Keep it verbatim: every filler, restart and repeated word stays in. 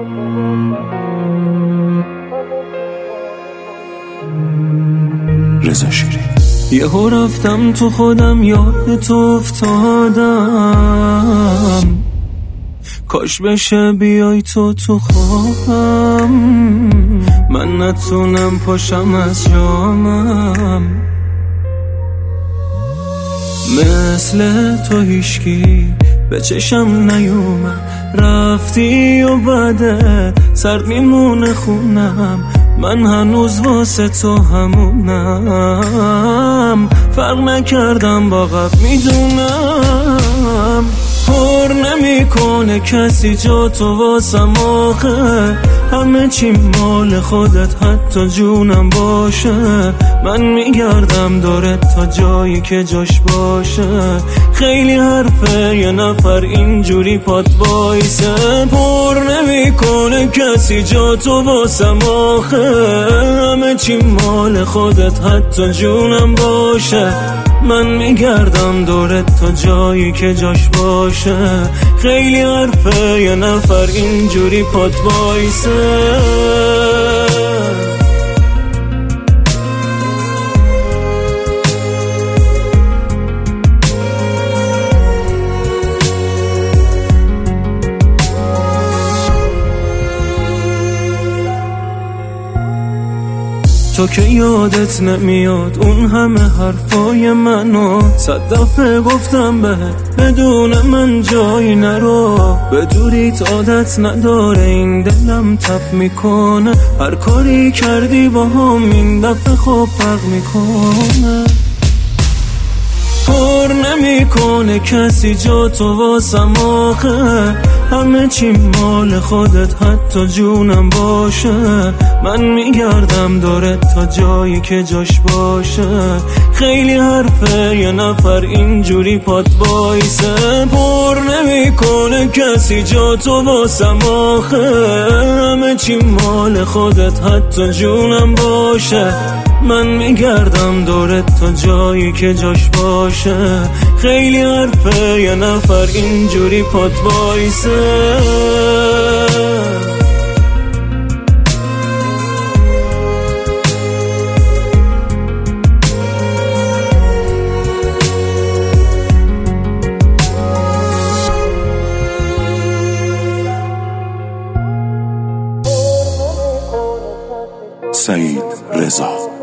رضا شیرین. یهو رفتم تو خودم، یاد تو افتادم، کاش بشه بیای تو تو خوابم، من نتونم پاشم از جامم، مثل تو هیشکی به چشم نیومد، رفتی و بده سرد میمونه خونم، من هنوز واسه تو همونم، فرق نکردم با قبل میدونم، پر نمیکنه کسی جا تو واسم آخه، همه چی مال خودت حتی جونم باشه، من میگردم دورت تا جایی که جاش باشه، خیلی حرفه یه نفر اینجوری پات وایسه، پر نمیکنه کسی جا تو واسم آخه، همه چی مال خودت حتی جونم باشه، من میگردم دورت تا جایی که جاش باشه، خیلی حرفه یه نفر اینجوری پات وایسه. تو که یادت نمیاد اون همه حرفای منو، صد دفعه گفتم بهت بدون من جایی نرو، به دوریت عادت نداره این دلم تپ میکنه، هر کاری کردی با هم این دفعه خوب فرق میکنه، پر نمیکنه کسی جا تو واسم آخه، همه چی مال خودت حتی جونم باشه، من میگردم دورت تا جایی که جاش باشه، خیلی حرفه یه نفر اینجوری پات وایسه، پر نمیکنه کسی جا تو واسم آخه، همه چی مال خودت حتی جونم باشه، من میگردم دورت تا جایی که جاش باشه، خیلی حرفه یه نفر اینجوری پات وایسه. سعید رضا.